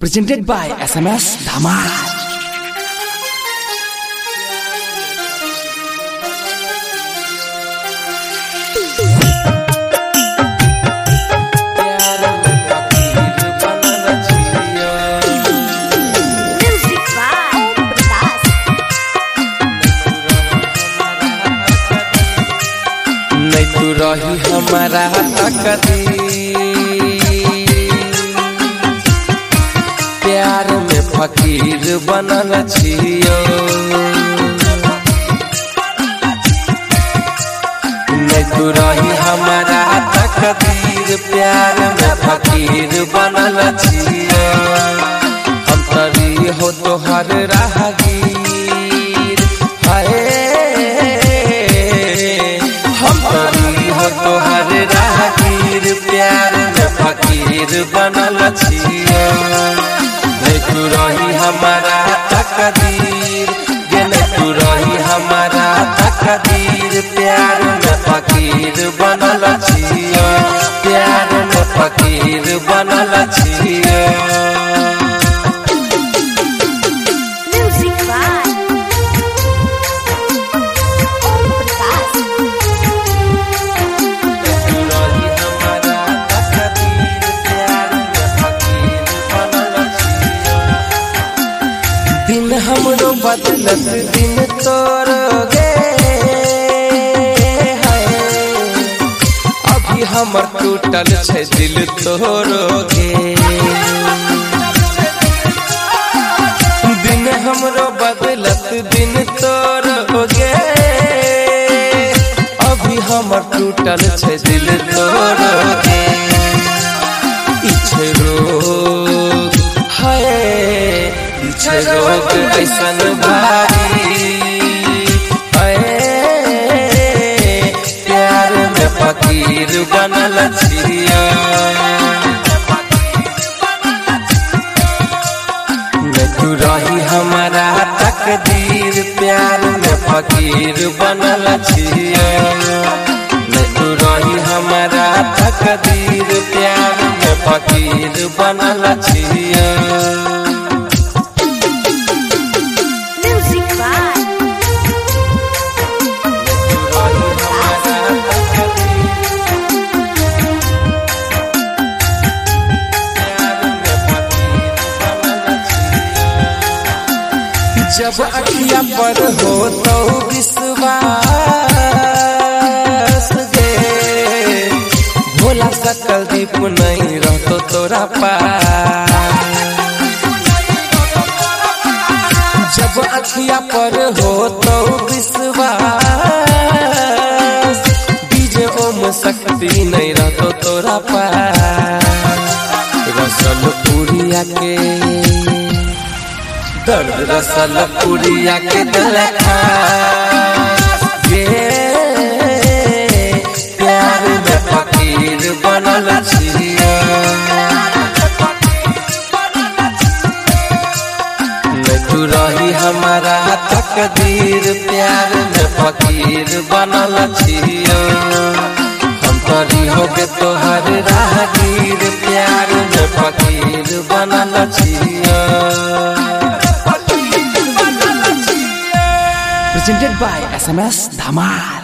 Presented by SMS Dhamal. रही हमारा तकदीर प्यार में फकीर बनल छियो नहीं तू रही हमारा तकदीर प्यार में फकीर बनल छियो हम तरी हो तोहर राहगीर हाय तोहर राहगीर प्यार में फकीर बनल छियो नहीं तू रही हमारा तकदीर ये नहीं तू रही हमारा तकदीर प्यार में फकीर बनल छियो प्यार में फकीर बनल छियो दिन हमरो बदलत दिन तोरोगे अभी हमर टूटल छै दिल तोरोगे दिन हमरो बदलत दिन तोरोगे अभी हमर टूटल छै दिल तोरोगे इच्छे रोग है रोग ऐसन भारी प्यार में फकीर बनल छियो नहीं तू रही हमारा तकदीर प्यार में फकीर बनल छियो नहीं तू रही हमारा तकदीर प्यार में फकीर बनल छियो जब अखिया पर हो तो विश्वास गे भोला सकल दीप नहीं रहतो तोरा पास जब अखिया पर हो तो विश्वास डीजे ओम शक्ति नहीं रहतो तोरा पास रसल पुरिया के दर्द रसल पुरिया के दलखा प्यार में फकीर बनल छियो नहीं तू रही हमारा तकदीर प्यार में फकीर बनल छियो हम तरी होगे तोहर राहगीर प्यार में फकीर बनल छियो Presented by SMS Dhamal.